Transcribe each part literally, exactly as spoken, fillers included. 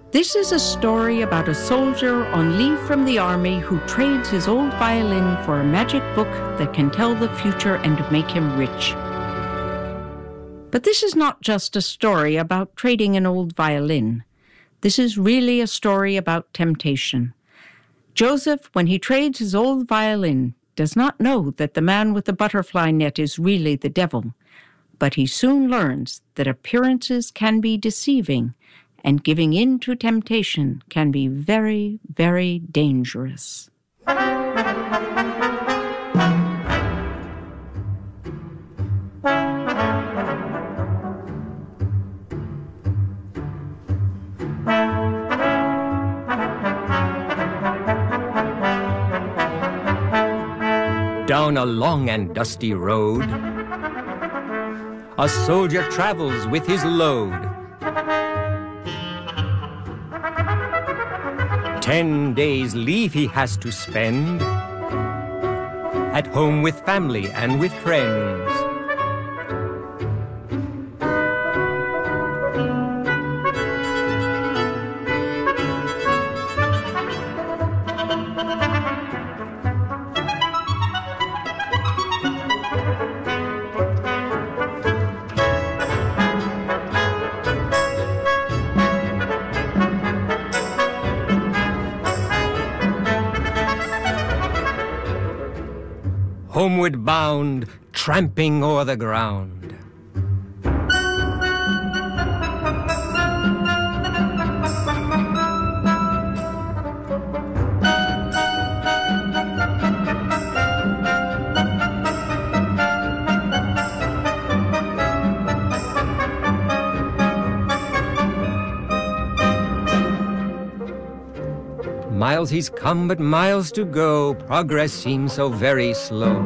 This is a story about a soldier on leave from the army who trades his old violin for a magic book that can tell the future and make him rich. But this is not just a story about trading an old violin. This is really a story about temptation. Joseph, when he trades his old violin, does not know that the man with the butterfly net is really the devil, but he soon learns that appearances can be deceiving, and giving in to temptation can be very, very dangerous. Down a long and dusty road, a soldier travels with his load. Ten days' leave he has to spend at home with family and with friends. Homeward bound, tramping o'er the ground. Miles he's come, but miles to go. Progress seems so very slow.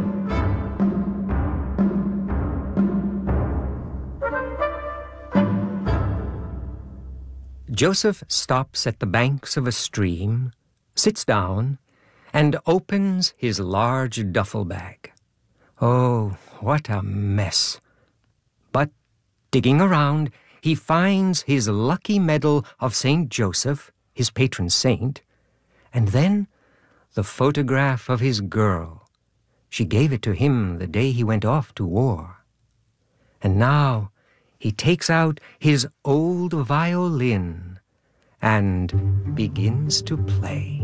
Joseph stops at the banks of a stream, sits down, and opens his large duffel bag. Oh, what a mess! But, digging around, he finds his lucky medal of Saint Joseph, his patron saint, and then the photograph of his girl. She gave it to him the day he went off to war. And now he takes out his old violin and begins to play.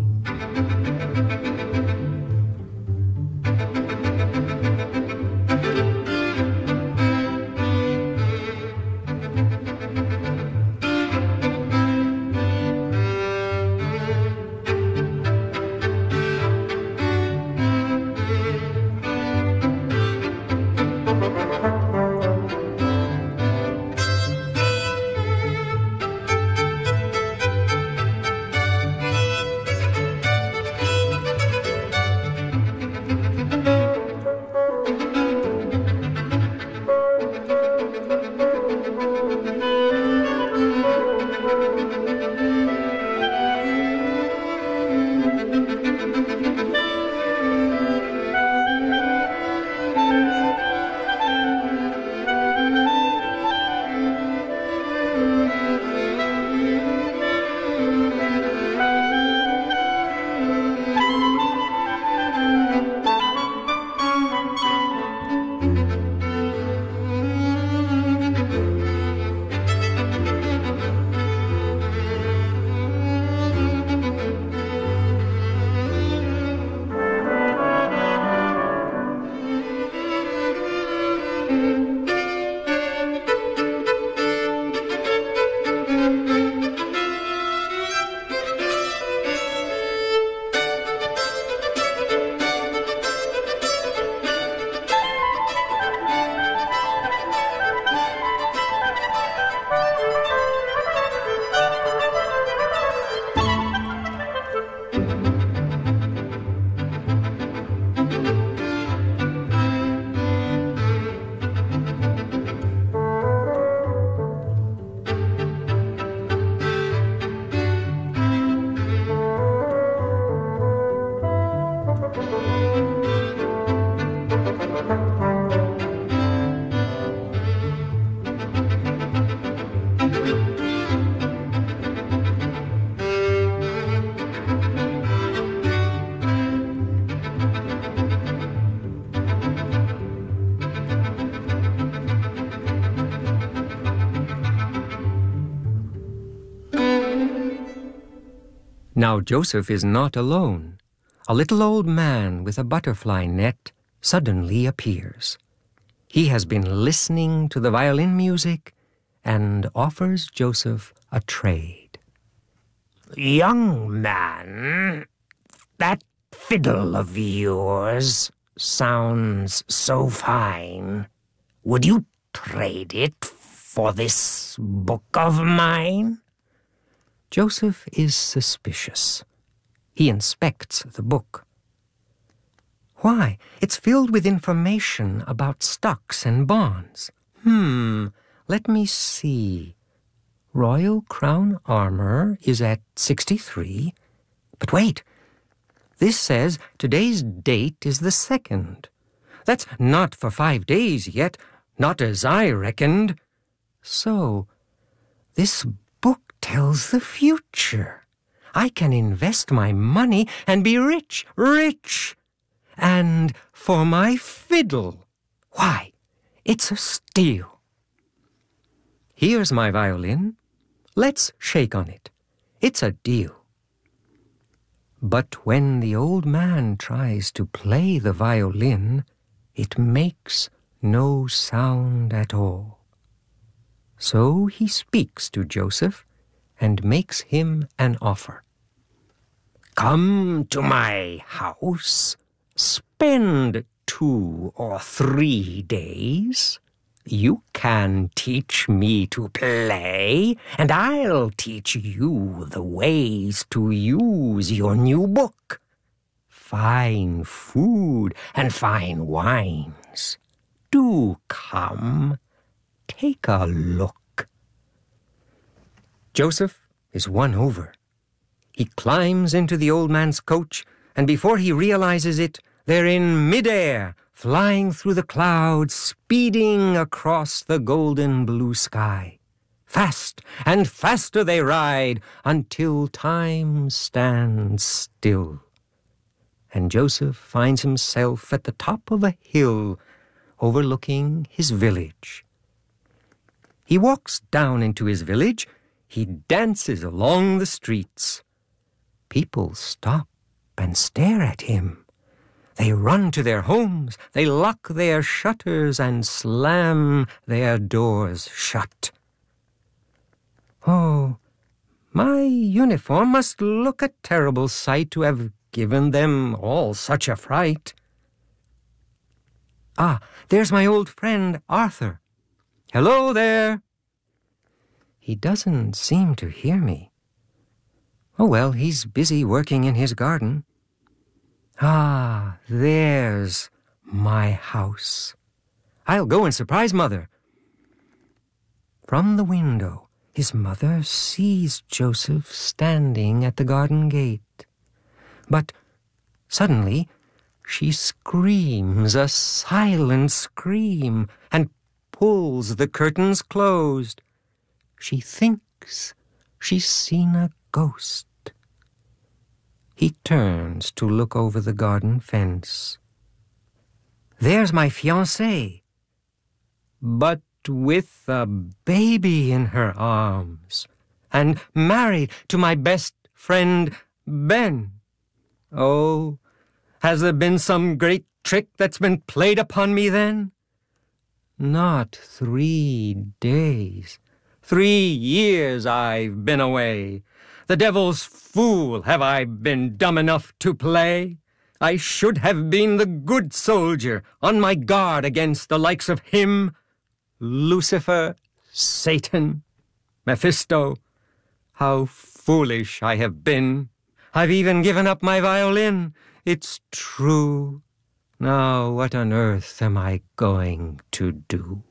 Now Joseph is not alone. A little old man with a butterfly net suddenly appears. He has been listening to the violin music and offers Joseph a trade. Young man, that fiddle of yours sounds so fine. Would you trade it for this book of mine? Joseph is suspicious. He inspects the book. Why, it's filled with information about stocks and bonds. Hmm, let me see. Royal Crown Armor is at sixty-three. But wait, this says today's date is the second. That's not for five days yet, not as I reckoned. So, this book tells the future. I can invest my money and be rich, rich. And for my fiddle, why, it's a steal. Here's my violin. Let's shake on it. It's a deal. But when the old man tries to play the violin, it makes no sound at all. So he speaks to Joseph and makes him an offer. Come to my house, spend two or three days. You can teach me to play, and I'll teach you the ways to use your new book. Fine food and fine wines. Do come, take a look. Joseph is won over. He climbs into the old man's coach, and before he realizes it, they're in midair, flying through the clouds, speeding across the golden blue sky. Fast and faster they ride until time stands still. And Joseph finds himself at the top of a hill overlooking his village. He walks down into his village. He dances along the streets. People stop and stare at him. They run to their homes, they lock their shutters and slam their doors shut. Oh, my uniform must look a terrible sight to have given them all such a fright. Ah, there's my old friend Arthur. Hello there. He doesn't seem to hear me. Oh well, he's busy working in his garden. Ah, there's my house. I'll go and surprise Mother. From the window, his mother sees Joseph standing at the garden gate. But suddenly, she screams a silent scream and pulls the curtains closed. She thinks she's seen a ghost. He turns to look over the garden fence. There's my fiancée, but with a baby in her arms, and married to my best friend Ben. Oh, has there been some great trick that's been played upon me then? Not three days. Three years I've been away. The devil's fool have I been dumb enough to play. I should have been the good soldier on my guard against the likes of him, Lucifer, Satan, Mephisto. How foolish I have been. I've even given up my violin. It's true. Now what on earth am I going to do?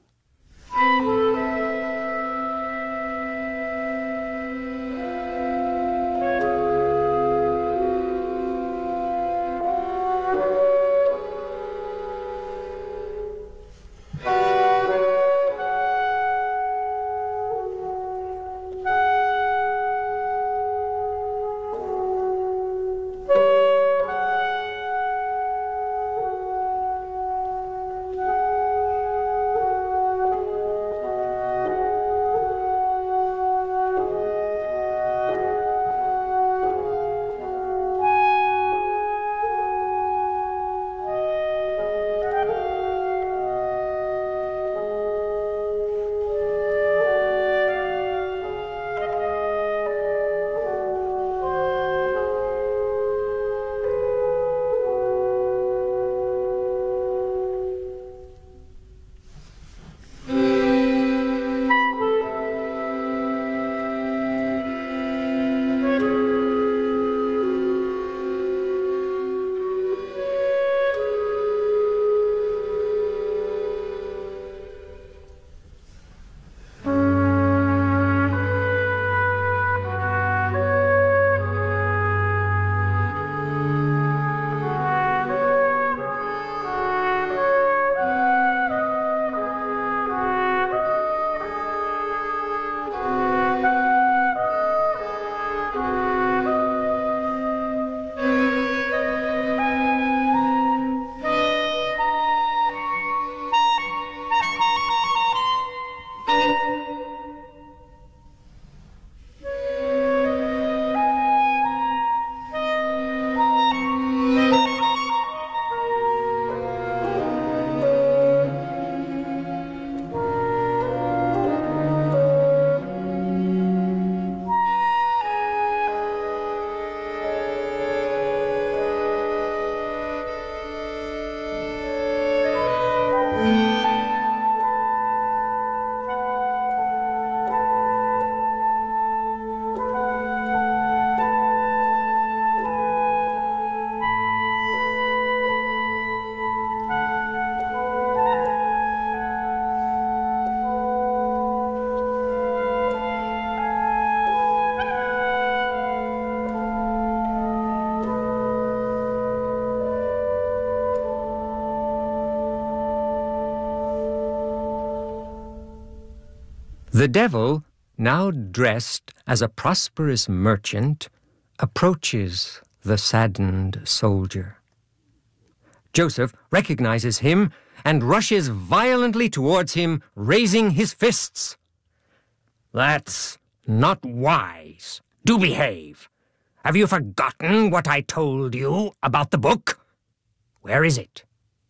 The devil, now dressed as a prosperous merchant, approaches the saddened soldier. Joseph recognizes him and rushes violently towards him, raising his fists. "That's not wise. Do behave. Have you forgotten what I told you about the book? Where is it?"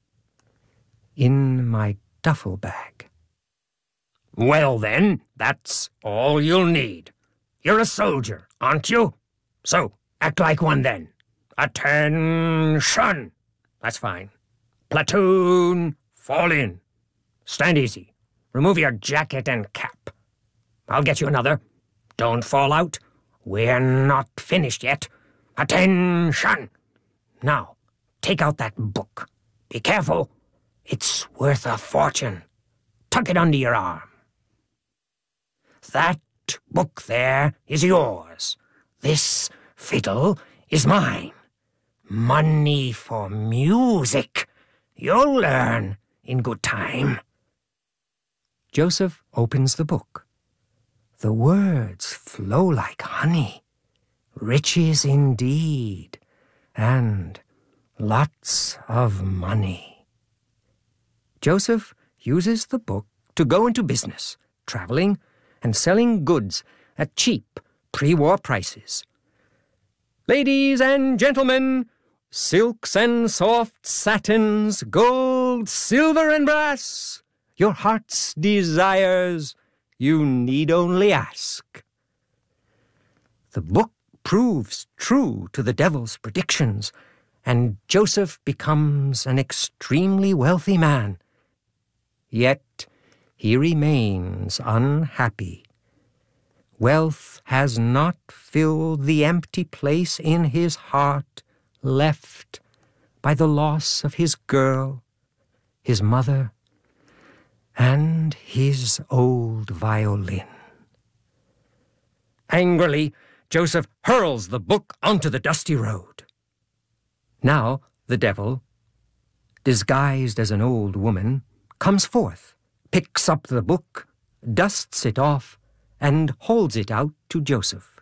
"In my duffel bag." "Well then, that's all you'll need. You're a soldier, aren't you? So, act like one then. Attention! That's fine. Platoon, fall in. Stand easy. Remove your jacket and cap. I'll get you another. Don't fall out. We're not finished yet. Attention! Now, take out that book. Be careful. It's worth a fortune. Tuck it under your arm. That book there is yours. This fiddle is mine. Money for music. You'll learn in good time." Joseph opens the book. The words flow like honey. Riches indeed, and lots of money. Joseph uses the book to go into business, traveling and selling goods at cheap pre-war prices. "Ladies and gentlemen, silks and soft satins, gold, silver and brass, your heart's desires, you need only ask." The book proves true to the devil's predictions, and Joseph becomes an extremely wealthy man. Yet he remains unhappy. Wealth has not filled the empty place in his heart left by the loss of his girl, his mother, and his old violin. Angrily, Joseph hurls the book onto the dusty road. Now the devil, disguised as an old woman, comes forth, picks up the book, dusts it off, and holds it out to Joseph.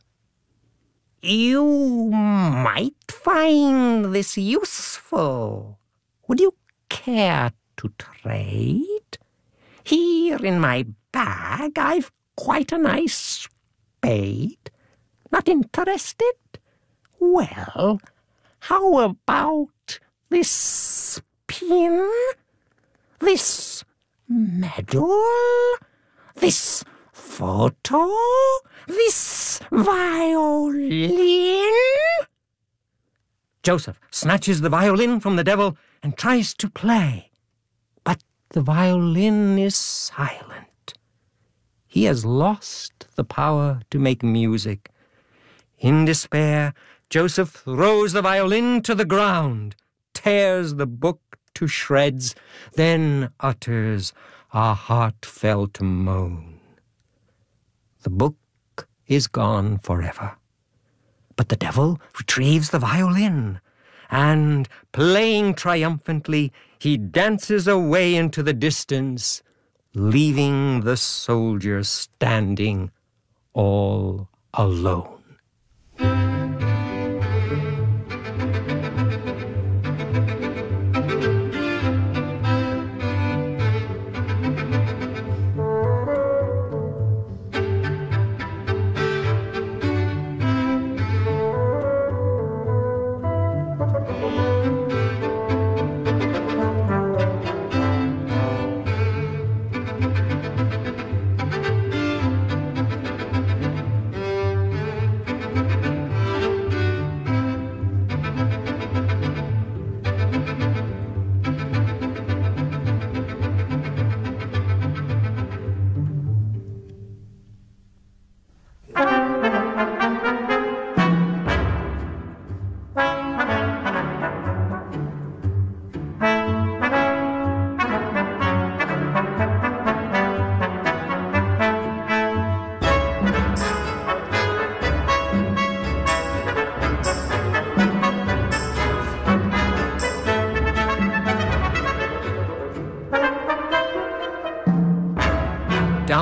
"You might find this useful. Would you care to trade? Here in my bag I've quite a nice spade. Not interested? Well, how about this pin? This medal? This photo? This violin?" Joseph snatches the violin from the devil and tries to play. But the violin is silent. He has lost the power to make music. In despair, Joseph throws the violin to the ground, tears the book to shreds, then utters a heartfelt moan. The book is gone forever. But the devil retrieves the violin, and, playing triumphantly, he dances away into the distance, leaving the soldier standing all alone.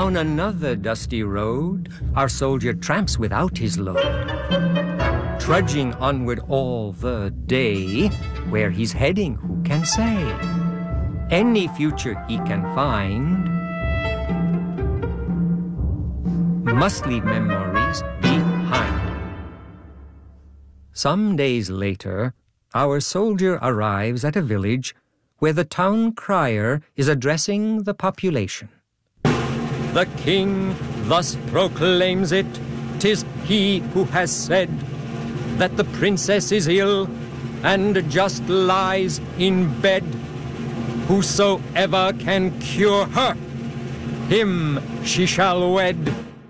Down another dusty road, our soldier tramps without his load, trudging onward all the day. Where he's heading, who can say? Any future he can find must leave memories behind. Some days later, our soldier arrives at a village where the town crier is addressing the population. The king thus proclaims it, 'tis he who has said that the princess is ill and just lies in bed. Whosoever can cure her, him she shall wed.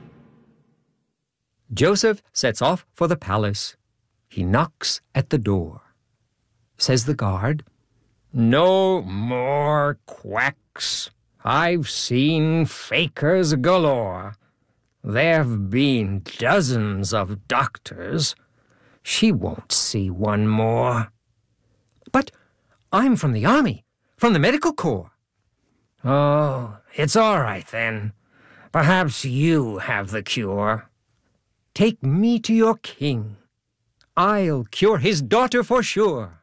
Joseph sets off for the palace. He knocks at the door. Says the guard, "No more quacks. I've seen fakers galore. There've been dozens of doctors. She won't see one more." "But I'm from the army, from the medical corps." "Oh, it's all right then. Perhaps you have the cure." "Take me to your king. I'll cure his daughter for sure."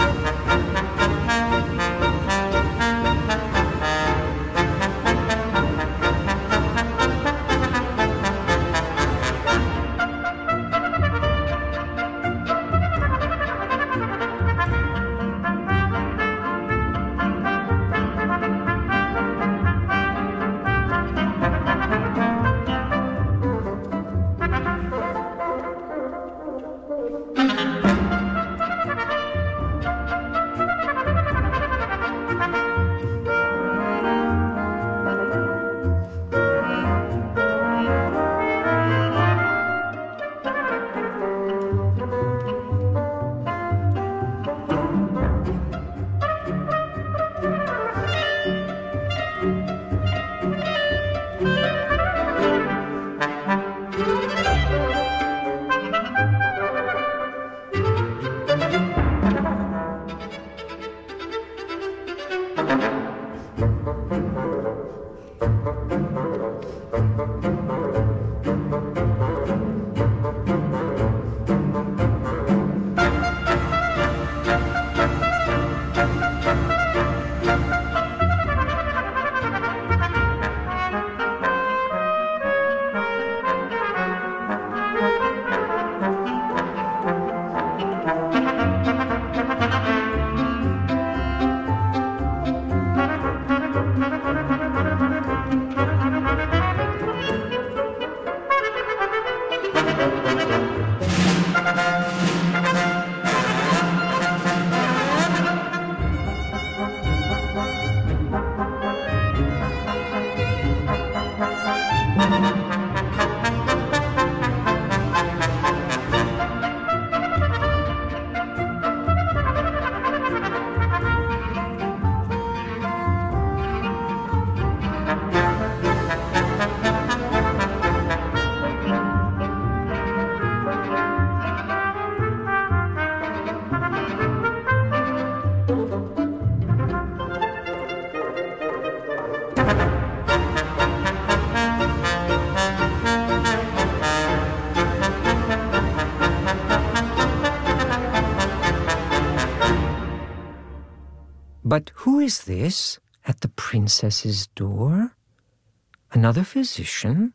But who is this at the princess's door? Another physician?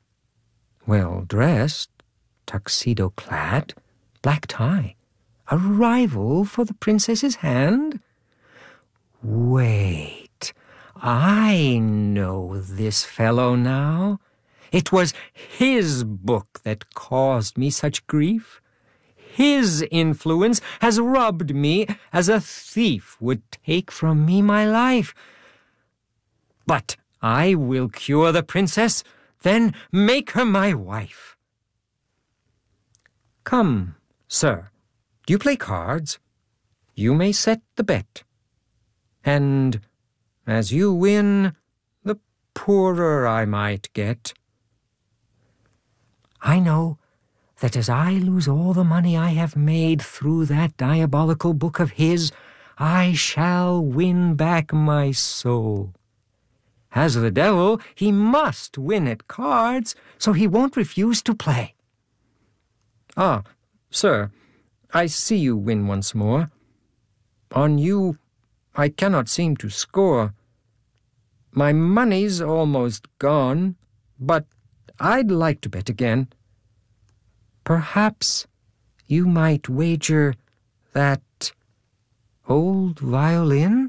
Well dressed, tuxedo clad, black tie. A rival for the princess's hand? Wait, I know this fellow now. It was his book that caused me such grief. His influence has robbed me as a thief would take from me my life. But I will cure the princess, then make her my wife. Come, sir, do you play cards? You may set the bet. And as you win, the poorer I might get. I know that as I lose all the money I have made through that diabolical book of his, I shall win back my soul. As the devil, he must win at cards, so he won't refuse to play. Ah, sir, I see you win once more. On you, I cannot seem to score. My money's almost gone, but I'd like to bet again. Perhaps you might wager that old violin?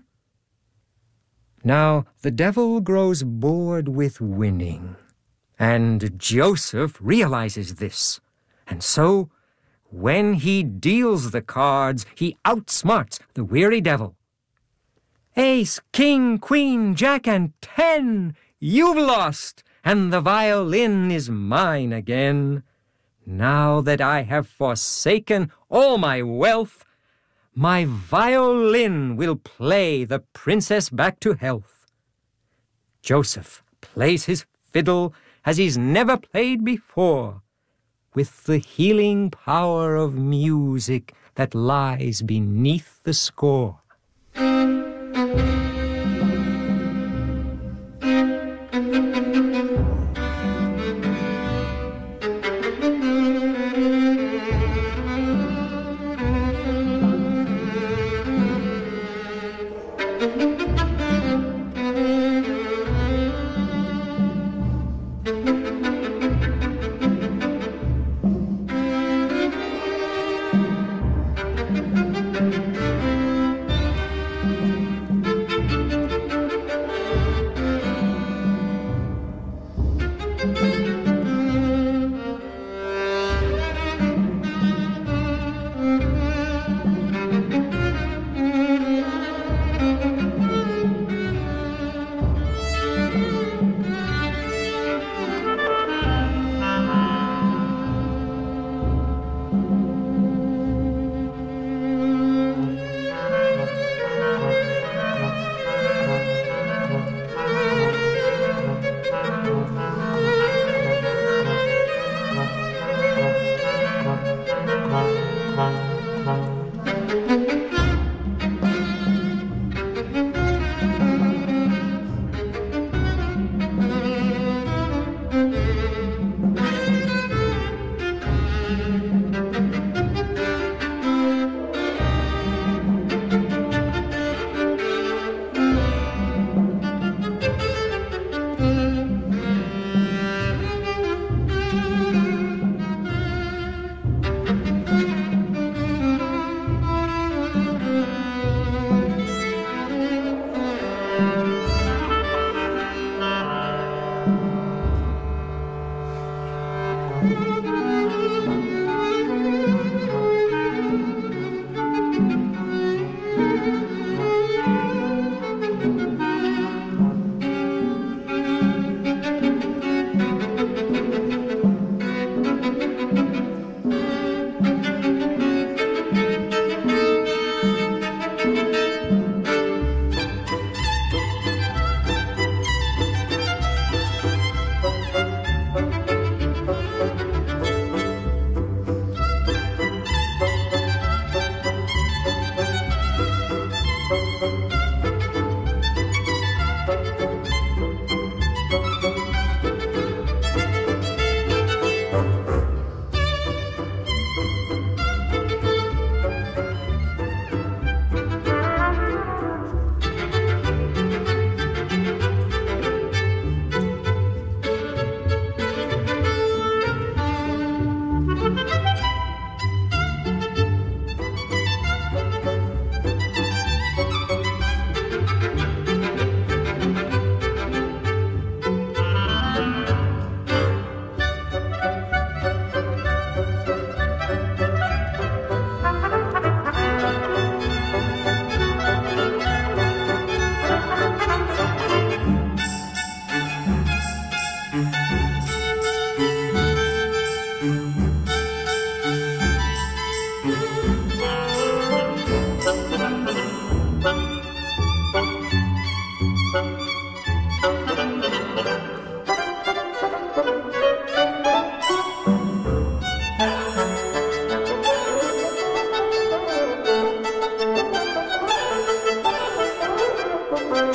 Now the devil grows bored with winning, and Joseph realizes this, and so when he deals the cards, he outsmarts the weary devil. Ace, king, queen, jack, and ten! You've lost, and the violin is mine again. Now that I have forsaken all my wealth, my violin will play the princess back to health. Joseph plays his fiddle as he's never played before, with the healing power of music that lies beneath the score.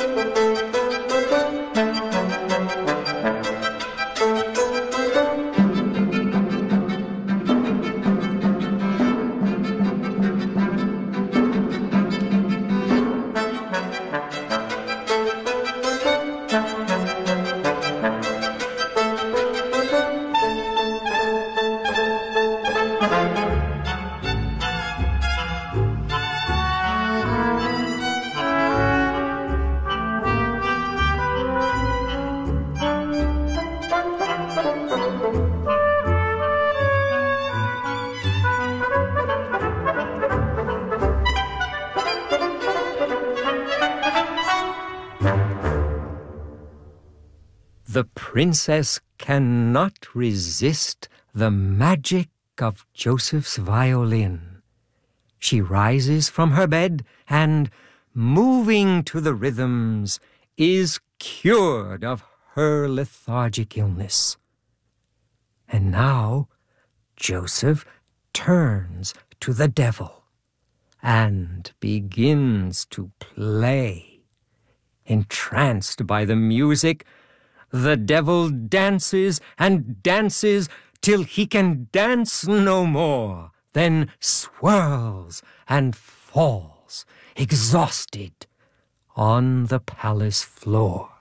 The princess cannot resist the magic of Joseph's violin. She rises from her bed and, moving to the rhythms, is cured of her lethargic illness. And now Joseph turns to the devil and begins to play. Entranced by the music, the devil dances and dances till he can dance no more, then swirls and falls, exhausted, on the palace floor.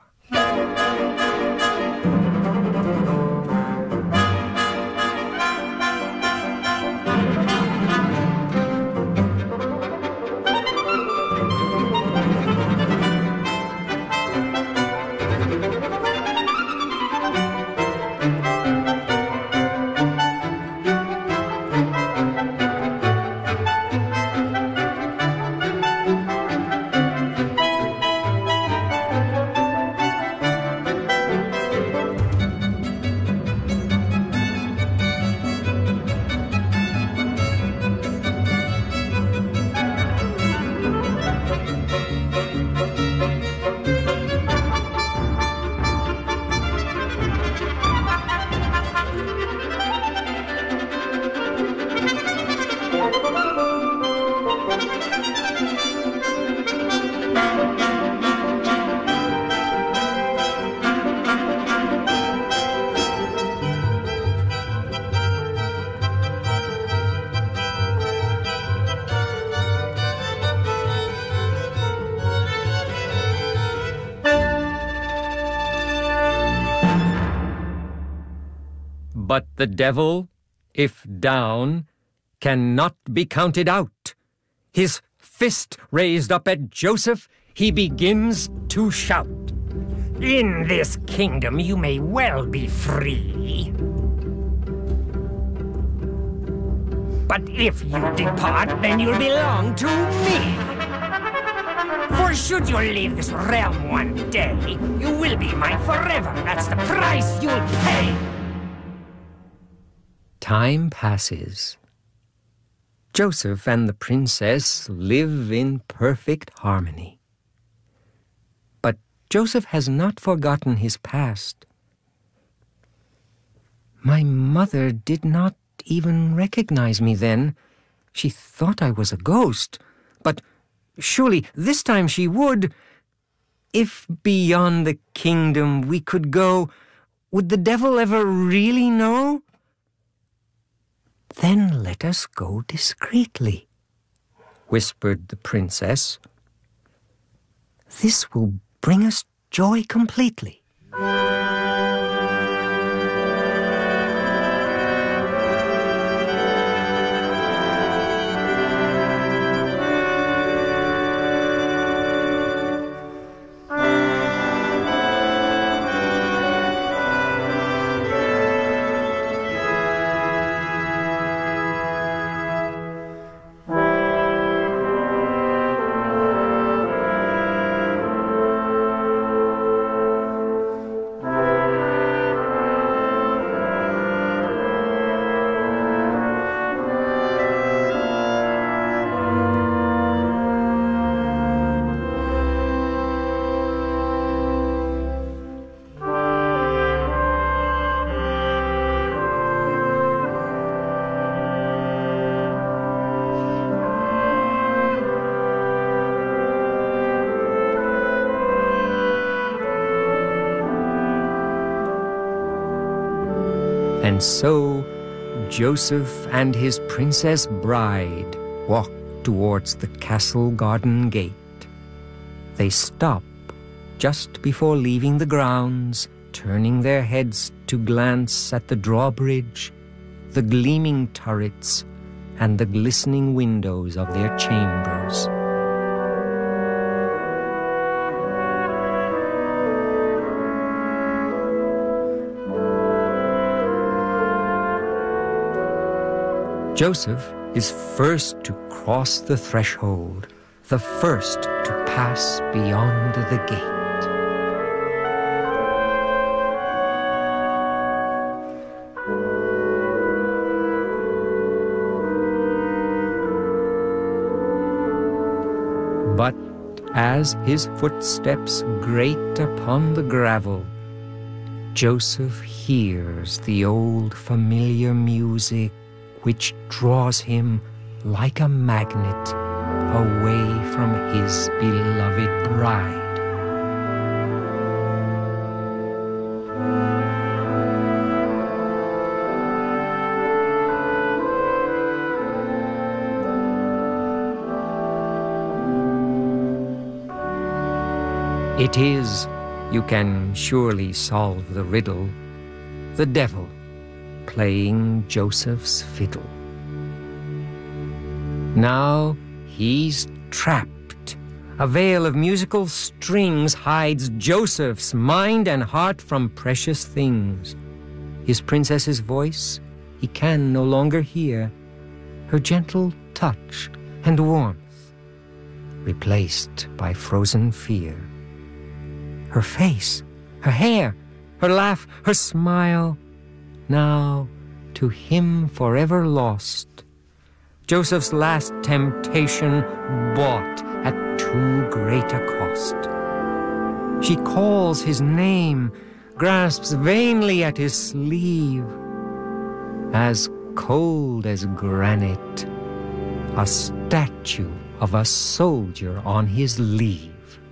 But the devil, if down, cannot be counted out. His fist raised up at Joseph, he begins to shout. In this kingdom you may well be free. But if you depart, then you'll belong to me. For should you leave this realm one day, you will be mine forever. That's the price you'll pay. Time passes. Joseph and the princess live in perfect harmony. But Joseph has not forgotten his past. My mother did not even recognize me then. She thought I was a ghost. But surely this time she would. If beyond the kingdom we could go, would the devil ever really know? Then let us go discreetly, whispered the princess. This will bring us joy completely. And so Joseph and his princess bride walked towards the castle garden gate. They stop just before leaving the grounds, turning their heads to glance at the drawbridge, the gleaming turrets, and the glistening windows of their chambers. Joseph is first to cross the threshold, the first to pass beyond the gate. But as his footsteps grate upon the gravel, Joseph hears the old familiar music which draws him like a magnet away from his beloved bride. It is, you can surely solve the riddle, the devil playing Joseph's fiddle. Now he's trapped. A veil of musical strings hides Joseph's mind and heart from precious things. His princess's voice he can no longer hear, her gentle touch and warmth replaced by frozen fear. Her face, her hair, her laugh, her smile, now to him forever lost. Joseph's last temptation bought at too great a cost. She calls his name, grasps vainly at his sleeve. As cold as granite, a statue of a soldier on his leave.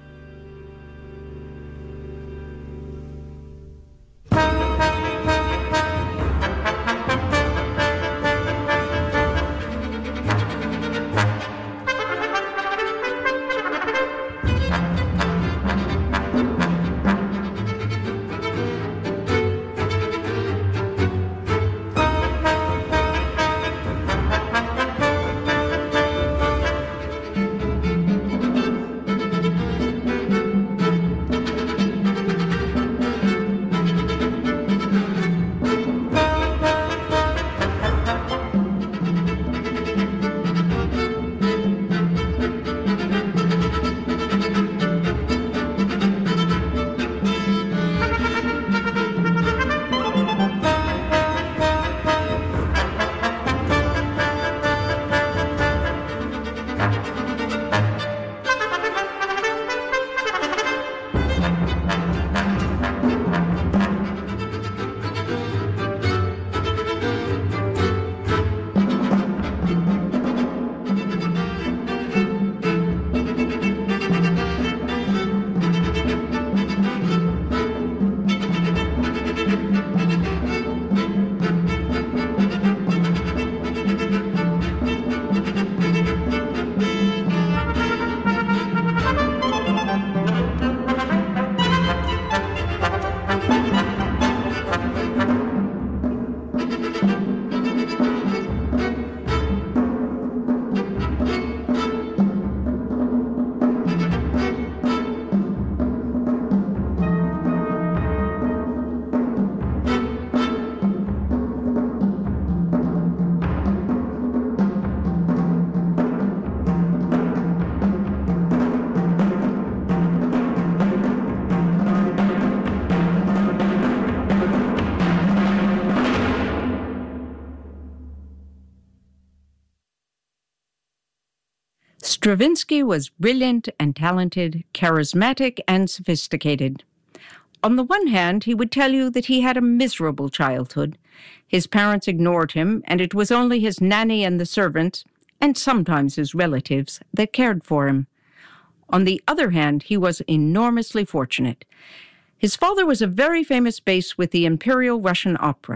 Stravinsky was brilliant and talented, charismatic and sophisticated. On the one hand, he would tell you that he had a miserable childhood. His parents ignored him, and it was only his nanny and the servants, and sometimes his relatives, that cared for him. On the other hand, he was enormously fortunate. His father was a very famous bass with the Imperial Russian Opera.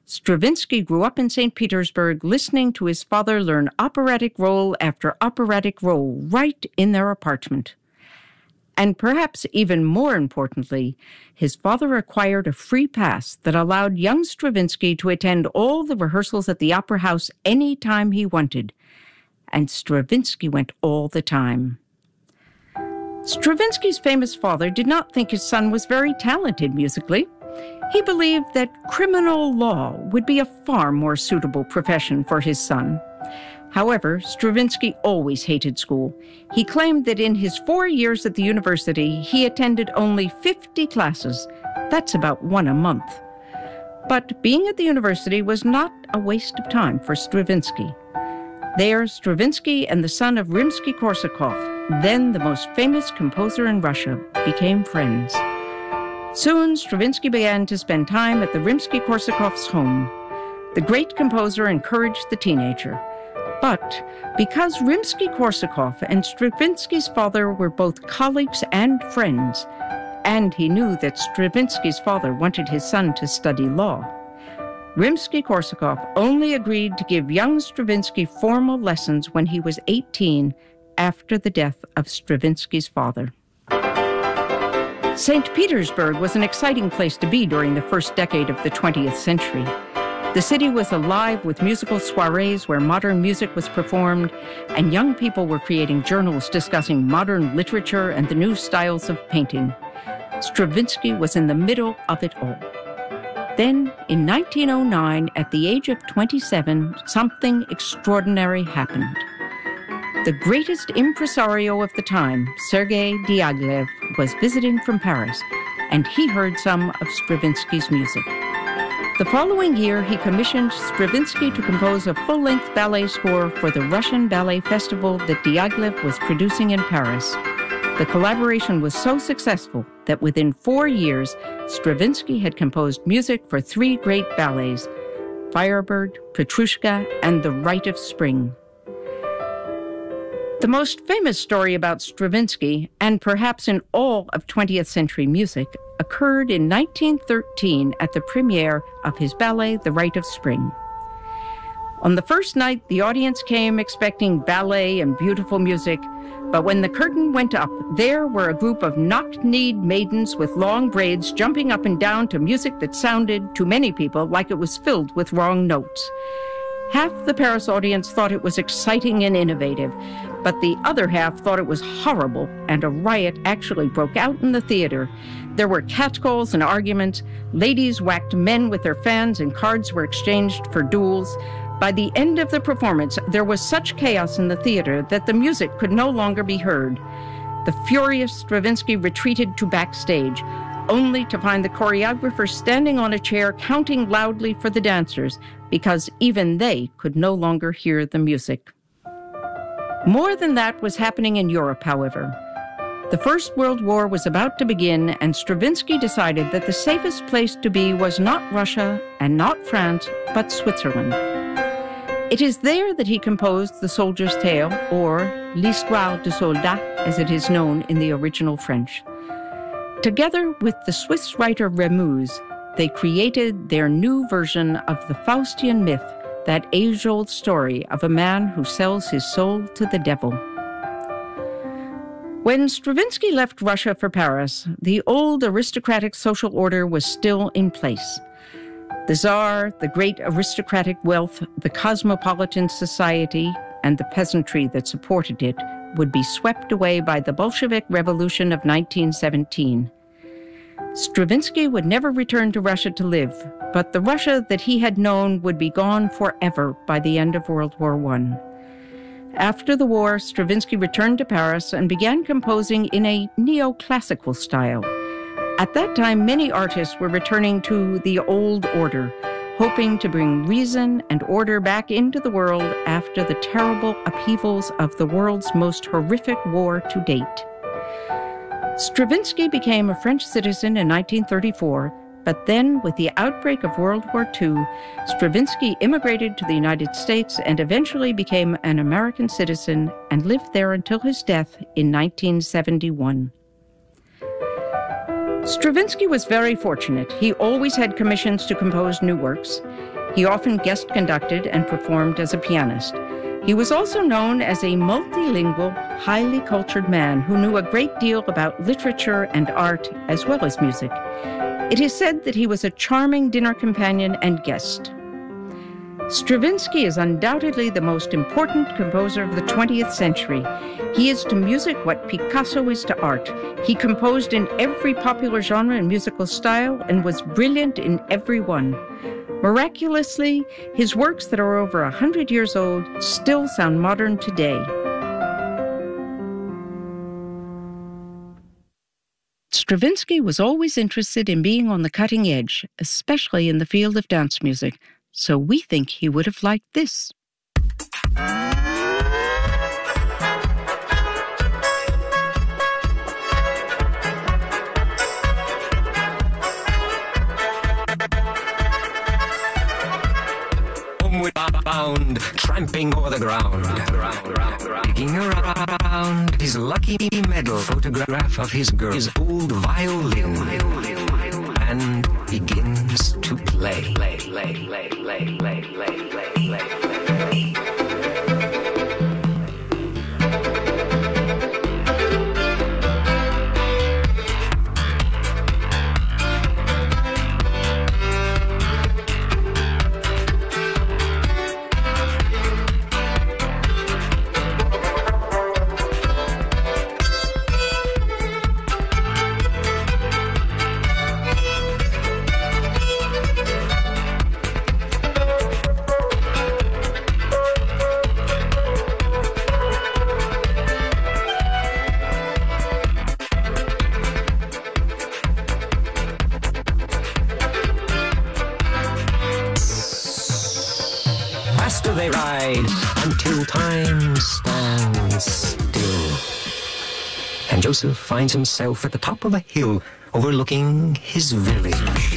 Stravinsky grew up in Saint Petersburg, listening to his father learn operatic role after operatic role right in their apartment. And perhaps even more importantly, his father acquired a free pass that allowed young Stravinsky to attend all the rehearsals at the Opera House any time he wanted. And Stravinsky went all the time. Stravinsky's famous father did not think his son was very talented musically. He believed that criminal law would be a far more suitable profession for his son. However, Stravinsky always hated school. He claimed that in his four years at the university, he attended only fifty classes. That's about one a month. But being at the university was not a waste of time for Stravinsky. There, Stravinsky and the son of Rimsky-Korsakov, then the most famous composer in Russia, became friends. Soon, Stravinsky began to spend time at the Rimsky-Korsakovs' home. The great composer encouraged the teenager. But because Rimsky-Korsakov and Stravinsky's father were both colleagues and friends, and he knew that Stravinsky's father wanted his son to study law, Rimsky-Korsakov only agreed to give young Stravinsky formal lessons when he was eighteen, after the death of Stravinsky's father. Saint Petersburg was an exciting place to be during the first decade of the twentieth century. The city was alive with musical soirees where modern music was performed, and young people were creating journals discussing modern literature and the new styles of painting. Stravinsky was in the middle of it all. Then, in nineteen oh nine, at the age of twenty-seven, something extraordinary happened. The greatest impresario of the time, Sergei Diaghilev, was visiting from Paris, and he heard some of Stravinsky's music. The following year, he commissioned Stravinsky to compose a full-length ballet score for the Russian Ballet Festival that Diaghilev was producing in Paris. The collaboration was so successful that within four years, Stravinsky had composed music for three great ballets, Firebird, Petrushka, and The Rite of Spring. The most famous story about Stravinsky, and perhaps in all of twentieth century music, occurred in nineteen thirteen at the premiere of his ballet, The Rite of Spring. On the first night, the audience came expecting ballet and beautiful music, but when the curtain went up, there were a group of knock-kneed maidens with long braids jumping up and down to music that sounded, to many people, like it was filled with wrong notes. Half the Paris audience thought it was exciting and innovative, but the other half thought it was horrible, and a riot actually broke out in the theater. There were catcalls and arguments, ladies whacked men with their fans, and cards were exchanged for duels. By the end of the performance, there was such chaos in the theater that the music could no longer be heard. The furious Stravinsky retreated to backstage, only to find the choreographer standing on a chair counting loudly for the dancers, because even they could no longer hear the music. More than that was happening in Europe, however. The First World War was about to begin, and Stravinsky decided that the safest place to be was not Russia and not France, but Switzerland. It is there that he composed The Soldier's Tale, or L'Histoire du Soldat, as it is known in the original French. Together with the Swiss writer Remus, they created their new version of the Faustian myth, that age-old story of a man who sells his soul to the devil. When Stravinsky left Russia for Paris, the old aristocratic social order was still in place. The Tsar, the great aristocratic wealth, the cosmopolitan society, and the peasantry that supported it would be swept away by the Bolshevik Revolution of nineteen seventeen. Stravinsky would never return to Russia to live, but the Russia that he had known would be gone forever by the end of World War One. After the war, Stravinsky returned to Paris and began composing in a neoclassical style. At that time, many artists were returning to the old order, hoping to bring reason and order back into the world after the terrible upheavals of the world's most horrific war to date. Stravinsky became a French citizen in nineteen thirty-four, but then, with the outbreak of World War Two, Stravinsky immigrated to the United States and eventually became an American citizen and lived there until his death in nineteen seventy-one. Stravinsky was very fortunate. He always had commissions to compose new works. He often guest conducted and performed as a pianist. He was also known as a multilingual, highly cultured man who knew a great deal about literature and art as well as music. It is said that he was a charming dinner companion and guest. Stravinsky is undoubtedly the most important composer of the twentieth century. He is to music what Picasso is to art. He composed in every popular genre and musical style and was brilliant in every one. Miraculously, his works that are over a hundred years old still sound modern today. Stravinsky was always interested in being on the cutting edge, especially in the field of dance music, so we think he would have liked this. Homeward bound, tramping o'er the ground, digging around his lucky medal, photograph of his girl, his old violin, and begins to play. Play, play, play, play, play, play, play, play. Faster they ride until time stands still. And Joseph finds himself at the top of a hill overlooking his village.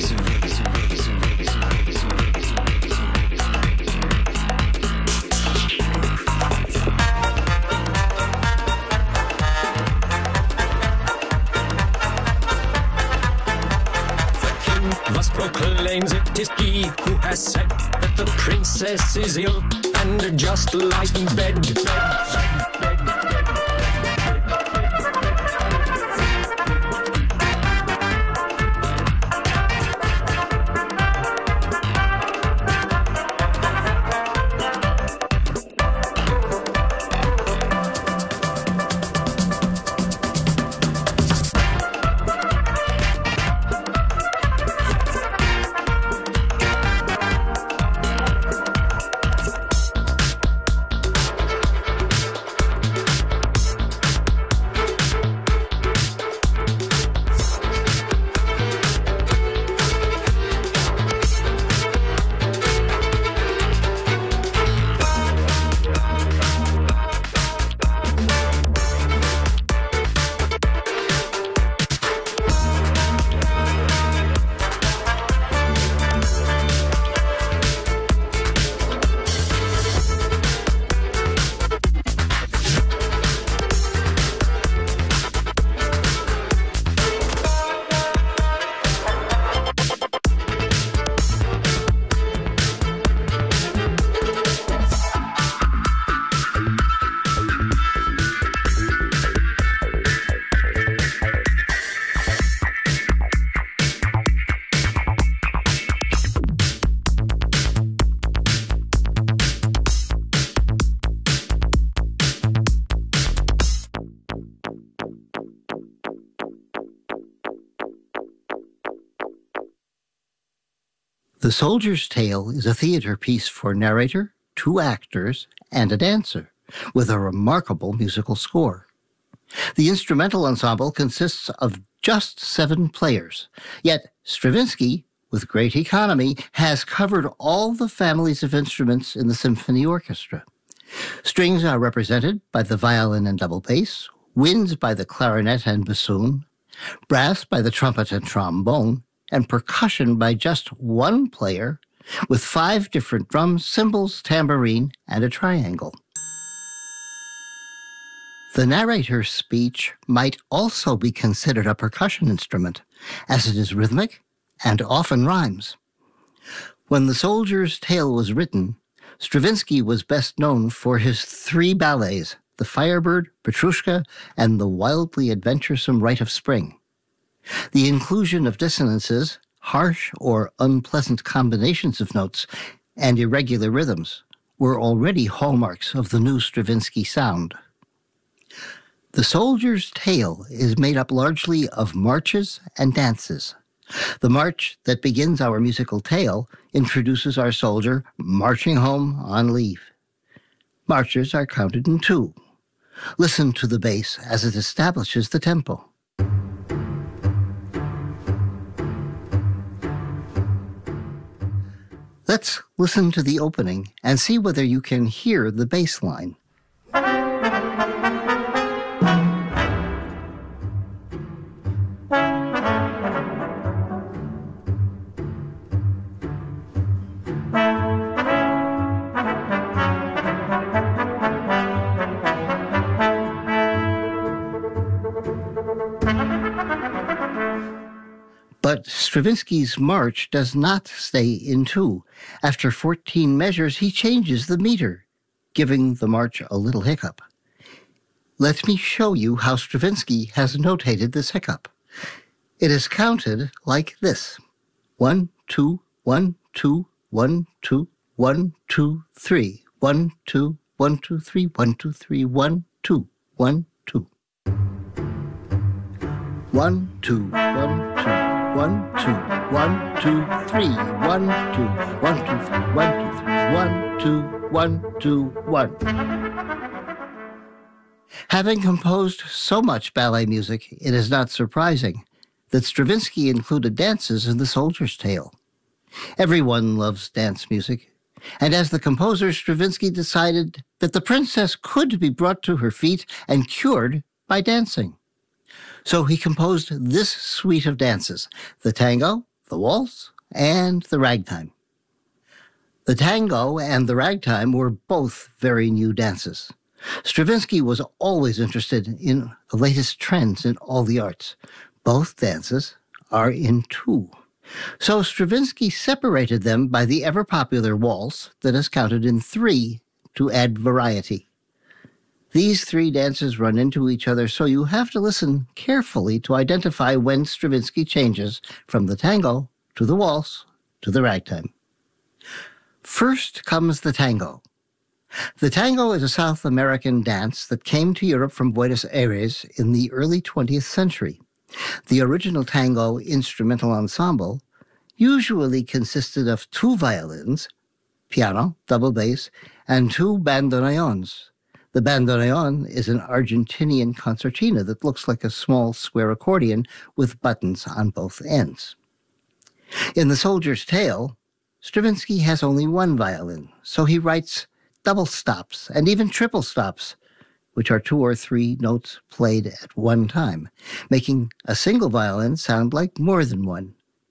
Thus proclaims it is he who has said that the princess is ill and just lies in bed. The Soldier's Tale is a theater piece for narrator, two actors, and a dancer, with a remarkable musical score. The instrumental ensemble consists of just seven players, yet Stravinsky, with great economy, has covered all the families of instruments in the symphony orchestra. Strings are represented by the violin and double bass, winds by the clarinet and bassoon, brass by the trumpet and trombone, and percussion by just one player, with five different drums, cymbals, tambourine, and a triangle. The narrator's speech might also be considered a percussion instrument, as it is rhythmic and often rhymes. When The Soldier's Tale was written, Stravinsky was best known for his three ballets, The Firebird, Petrushka, and The Wildly Adventuresome Rite of Spring. The inclusion of dissonances, harsh or unpleasant combinations of notes, and irregular rhythms were already hallmarks of the new Stravinsky sound. The Soldier's Tale is made up largely of marches and dances. The march that begins our musical tale introduces our soldier marching home on leave. Marches are counted in two. Listen to the bass as it establishes the tempo. Let's listen to the opening and see whether you can hear the bass line. But Stravinsky's march does not stay in two. After fourteen measures, he changes the meter, giving the march a little hiccup. Let me show you how Stravinsky has notated this hiccup. It is counted like this. One, two, one, two, one, two, one, two, three. One, two, one, two, three, one, two, three, one, two, one, two. One, two, one, two. One, two, one, two, three, one, two, one, two, three, one, two, three, one, two, one, two, one. Having composed so much ballet music, it is not surprising that Stravinsky included dances in The Soldier's Tale. Everyone loves dance music, and as the composer, Stravinsky decided that the princess could be brought to her feet and cured by dancing. So he composed this suite of dances, the tango, the waltz, and the ragtime. The tango and the ragtime were both very new dances. Stravinsky was always interested in the latest trends in all the arts. Both dances are in two. So Stravinsky separated them by the ever-popular waltz that is counted in three to add variety. These three dances run into each other, so you have to listen carefully to identify when Stravinsky changes from the tango to the waltz to the ragtime. First comes the tango. The tango is a South American dance that came to Europe from Buenos Aires in the early twentieth century. The original tango instrumental ensemble usually consisted of two violins, piano, double bass, and two bandoneons. The bandoneon is an Argentinian concertina that looks like a small square accordion with buttons on both ends. In The Soldier's Tale, Stravinsky has only one violin, so he writes double stops and even triple stops, which are two or three notes played at one time, making a single violin sound like more than one.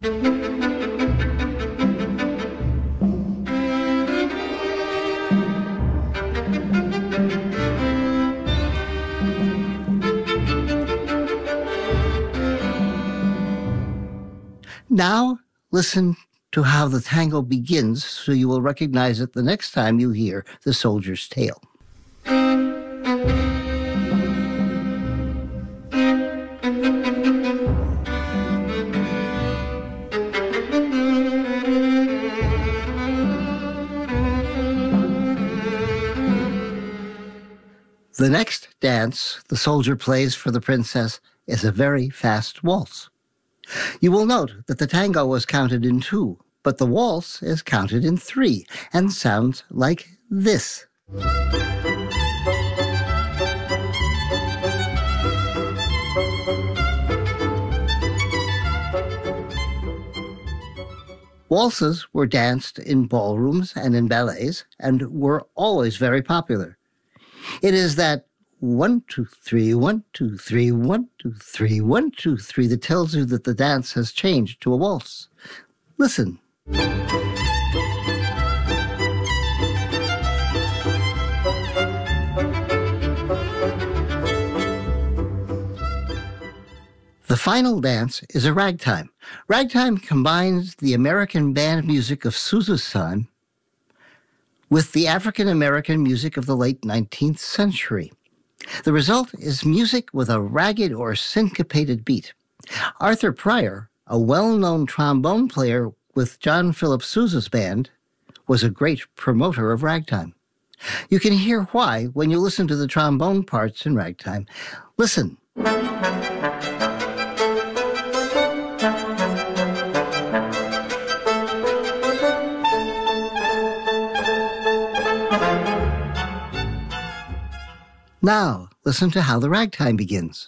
Now, listen to how the tango begins so you will recognize it the next time you hear The Soldier's Tale. The next dance the soldier plays for the princess is a very fast waltz. You will note that the tango was counted in two, but the waltz is counted in three and sounds like this. Waltzes were danced in ballrooms and in ballets and were always very popular. It is that one, two, three, one, two, three, one, two, three, one, two, three that tells you that the dance has changed to a waltz. Listen. The final dance is a ragtime. Ragtime combines the American band music of Sousa's time with the African-American music of the late nineteenth century. The result is music with a ragged or syncopated beat. Arthur Pryor, a well-known trombone player with John Philip Sousa's band, was a great promoter of ragtime. You can hear why when you listen to the trombone parts in ragtime. Listen. Now, listen to how the ragtime begins.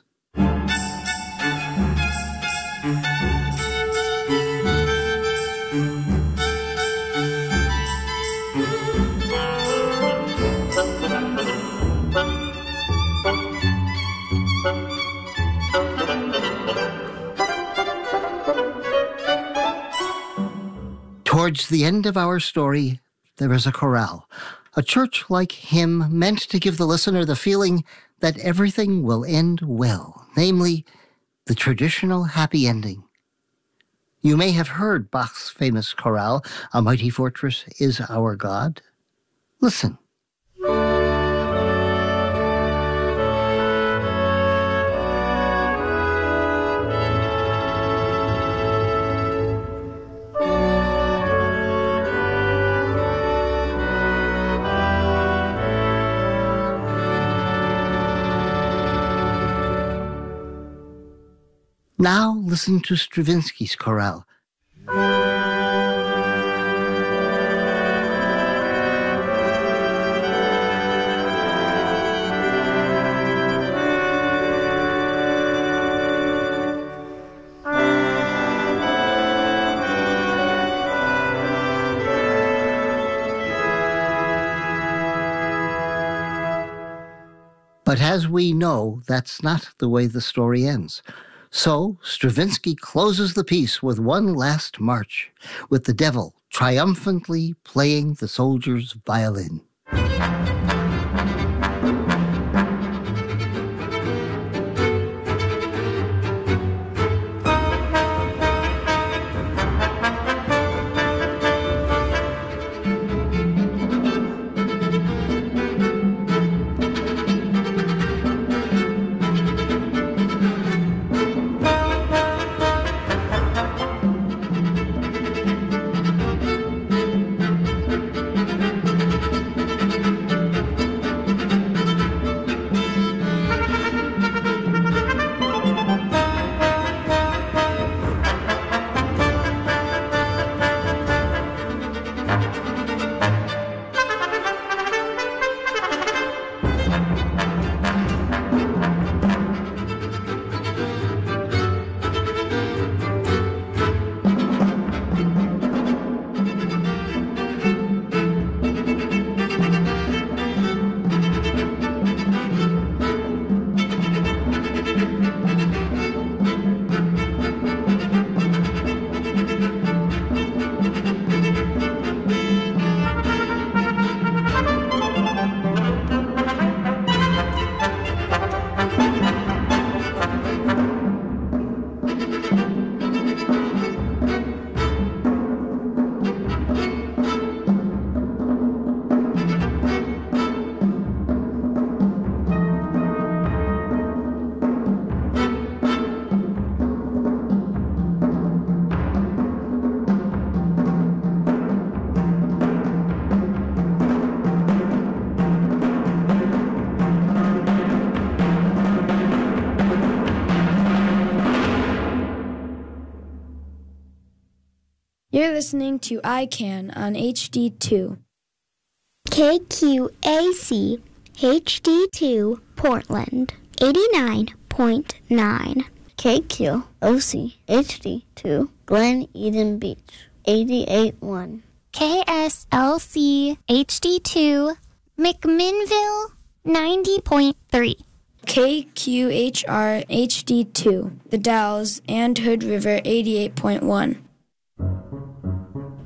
Towards the end of our story, there is a chorale, a church-like hymn meant to give the listener the feeling that everything will end well, namely, the traditional happy ending. You may have heard Bach's famous chorale, "A Mighty Fortress is Our God." Listen. Now listen to Stravinsky's chorale. But as we know, that's not the way the story ends. So Stravinsky closes the piece with one last march, with the devil triumphantly playing the soldier's violin. You're listening to I CAN on H D two. K Q A C H D two Portland, eighty-nine point nine. K Q O C H D two Glen Eden Beach, eighty-eight point one. K S L C H D two McMinnville, ninety point three. K Q H R H D two The Dalles and Hood River, eighty-eight point one.